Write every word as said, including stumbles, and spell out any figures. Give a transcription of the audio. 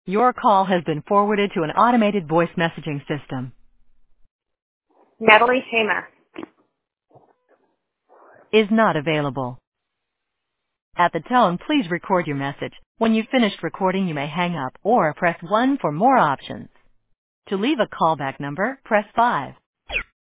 Your call has been forwarded to an automated voice messaging system. Natalie Hamer. Is not available. At the tone, please record your message. When you've finished recording, you may hang up or press one for more options. To leave a callback number, press five.